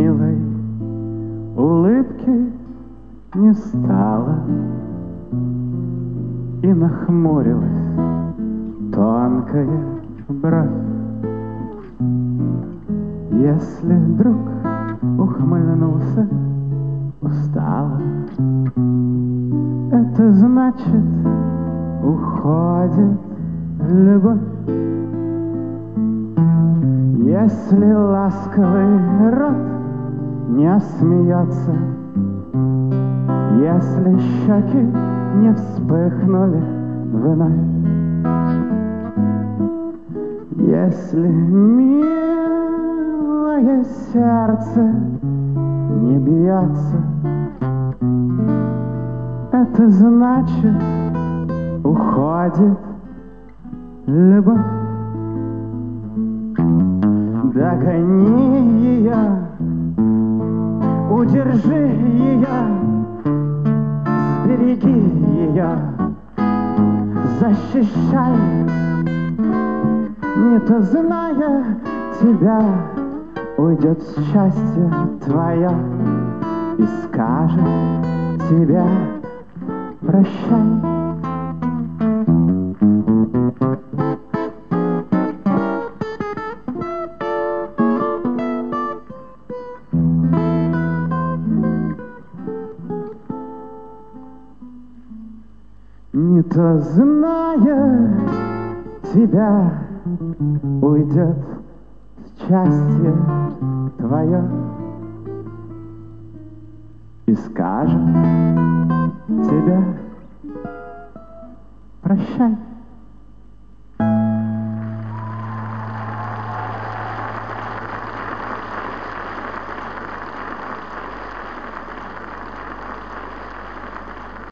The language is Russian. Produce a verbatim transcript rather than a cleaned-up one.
милой улыбки не стало, и нахмурилась тонкая бровь. Если друг ухмыльнулся устало, это значит, уходит любовь. Если ласковый рот не смеется, если щеки не вспыхнули вновь, если милое сердце не бьется, это значит, уходит любовь. Догони ее, удержи ее, сбереги ее, защищай. Не то, зная тебя, уйдет счастье твое и скажет тебе прощай. Не то, зная тебя, уйдет счастье твое и скажет тебе прощай.